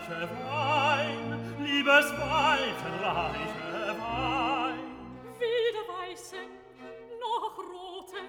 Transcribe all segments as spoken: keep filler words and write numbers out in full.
reiche Wein, liebes Weibchen, reiche Wein. Weder weißen noch roten,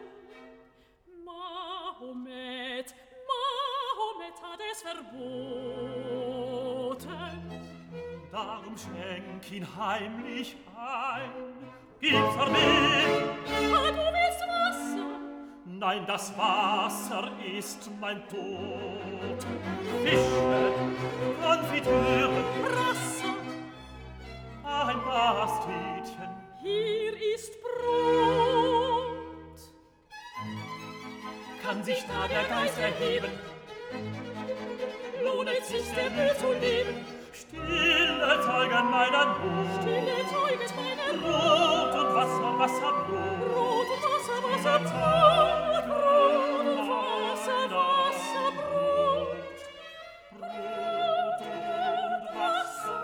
Mahomet, Mahomet hat es verboten. Darum schenk ihn heimlich ein, gib's er mir. Ah, du willst Wasser? Nein, das Wasser ist mein Tod. Fische, Konfitüre, Rasser, ein Pasteten. hier ist Brot. Kann sich da der Geist erheben? Lohnet sich der Mühe zu leben? Stille Zeugen meiner Not. Stille Zeugen meiner Brot und Wasser, Wasser, Brot. Brot und Wasser, Wasser, Brot. Brot und Wasser, Wasser, Brot. Brot und Wasser,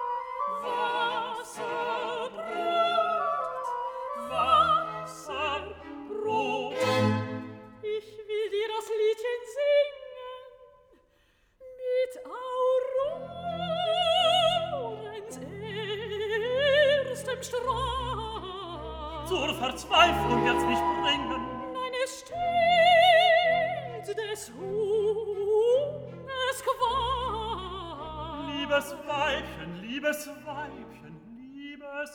Wasser, Brot. Wasser, Brot. Ich will dir das Liedchen singen mit Aurorens erstem Strahl. Zur Verzweiflung wird's mich bringen. Nein, es steht des Hungers Qual. Liebes Weibchen, liebes Weibchen, liebes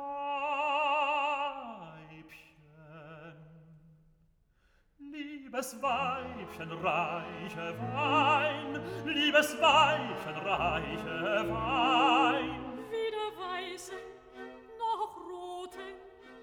Weibchen. Liebes Weibchen, reiche Wein, liebes Weibchen, reiche Wein. Weder weißen noch roten,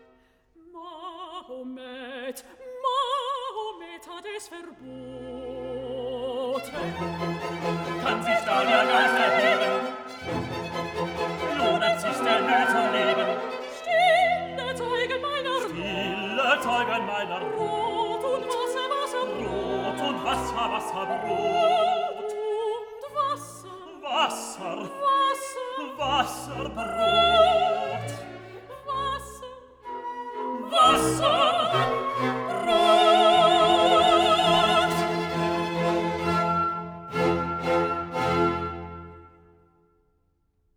Mahomet, Mahomet hat es verboten. Kann sich da der Geist erheben? Lohnet sich der Mühe zu leben? Stille Zeugen meiner Stille Zeugen meiner Brot und Wasser, Wasser, Brot und Wasser, Wasser, Brot Brot. und Wasser, Wasser, Wasser, Wasser, Brot. Wasser, Wasser,